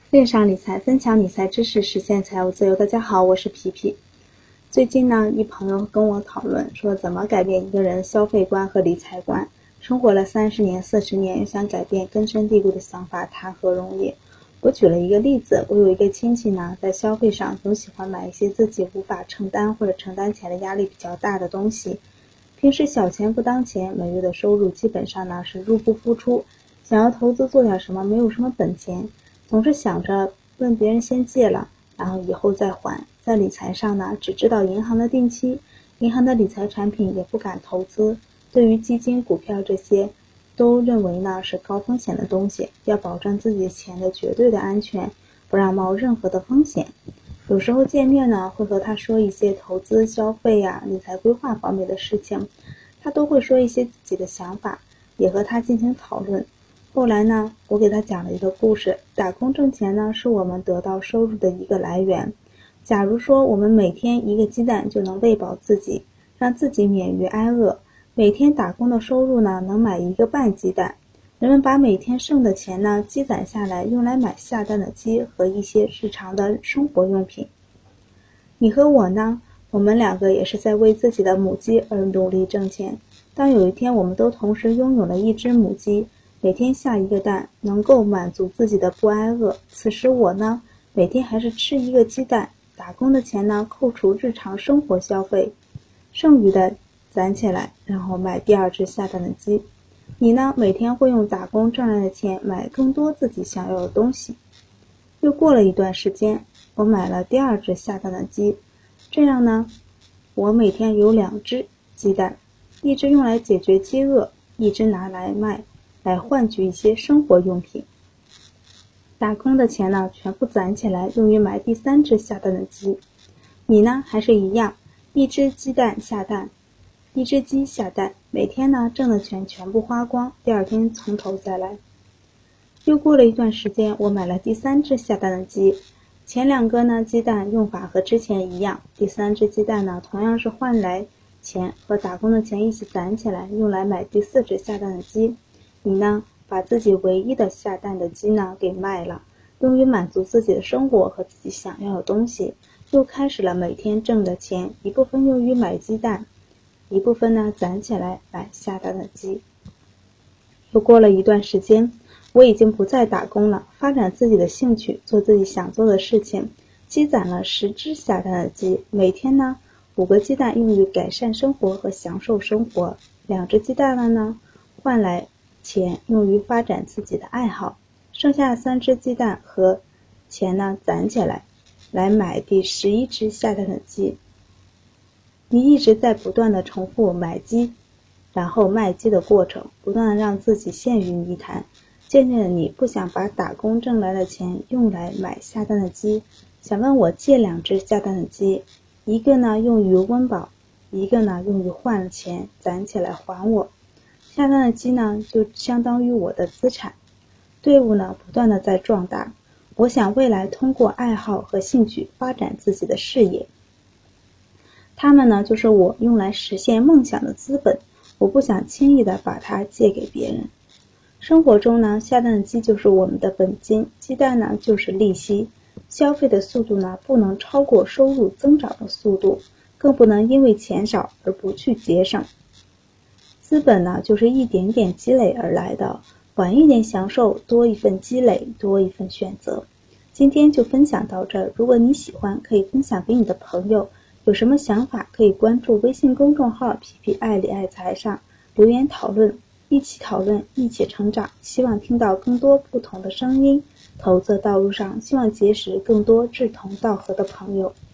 链上理财，分享理财知识，实现财务自由。大家好，我是皮皮。最近呢，一朋友跟我讨论说，怎么改变一个人消费观和理财观。生活了30年、40年，又想改变根深蒂固的想法，谈何容易？我举了一个例子，我有一个亲戚呢，在消费上总喜欢买一些自己无法承担或者承担起来的压力比较大的东西。平时小钱不当钱，每月的收入基本上呢是入不敷出，想要投资做点什么，没有什么本钱，总是想着问别人先借了，然后以后再还。在理财上呢，只知道银行的定期，银行的理财产品也不敢投资。对于基金、股票这些，都认为呢是高风险的东西，要保证自己钱的绝对的安全，不让冒任何的风险。有时候见面呢，会和他说一些投资、消费呀、理财规划方面的事情，他都会说一些自己的想法，也和他进行讨论。后来呢，我给他讲了一个故事，打工挣钱呢，是我们得到收入的一个来源。假如说我们每天一个鸡蛋就能喂饱自己，让自己免于挨饿，每天打工的收入呢，能买1个半鸡蛋。人们把每天剩的钱呢，积攒下来，用来买下蛋的鸡和一些日常的生活用品。你和我呢，我们2个也是在为自己的母鸡而努力挣钱。当有一天我们都同时拥有了1只母鸡，每天下1个蛋，能够满足自己的不挨饿。此时我呢，每天还是吃1个鸡蛋，打工的钱呢，扣除日常生活消费，剩余的攒起来，然后买第2只下蛋的鸡。你呢，每天会用打工挣来的钱买更多自己想要的东西。又过了一段时间，我买了第2只下蛋的鸡，这样呢，我每天有2只鸡蛋，一只用来解决饥饿，一只拿来卖，来换取一些生活用品。打工的钱呢，全部攒起来，用于买第3只下蛋的鸡。你呢，还是一样，1只鸡蛋下蛋，1只鸡下蛋，每天呢挣的钱全部花光，第2天从头再来。又过了一段时间，我买了第3只下蛋的鸡，前2个呢鸡蛋用法和之前一样，第3只鸡蛋呢同样是换来钱和打工的钱一起攒起来，用来买第4只下蛋的鸡。你呢，把自己唯一的下蛋的鸡呢给卖了，用于满足自己的生活和自己想要的东西，又开始了每天挣的钱，一部分用于买鸡蛋，一部分呢攒起来买下蛋的鸡。又过了一段时间，我已经不再打工了，发展自己的兴趣，做自己想做的事情，积攒了10只下蛋的鸡，每天呢5个鸡蛋用于改善生活和享受生活，2只鸡蛋了呢换来钱用于发展自己的爱好，剩下3只鸡蛋和钱呢攒起来，来买第11只下蛋的鸡。你一直在不断的重复买鸡然后卖鸡的过程，不断的让自己陷于泥潭。渐渐的，你不想把打工挣来的钱用来买下蛋的鸡，想问我借2只下蛋的鸡，一个呢用于温饱，一个呢用于换钱攒起来还我。下蛋的鸡呢就相当于我的资产。队伍呢不断的在壮大，我想未来通过爱好和兴趣发展自己的事业。他们呢就是我用来实现梦想的资本，我不想轻易的把它借给别人。生活中呢，下蛋的鸡就是我们的本金，鸡蛋呢就是利息。消费的速度呢不能超过收入增长的速度，更不能因为钱少而不去节省。资本呢就是一点点积累而来的，晚一点享受，多一份积累，多一份选择。今天就分享到这儿，如果你喜欢，可以分享给你的朋友。有什么想法可以关注微信公众号皮皮爱理爱财上留言讨论，一起讨论，一起成长。希望听到更多不同的声音，投资道路上希望结识更多志同道合的朋友。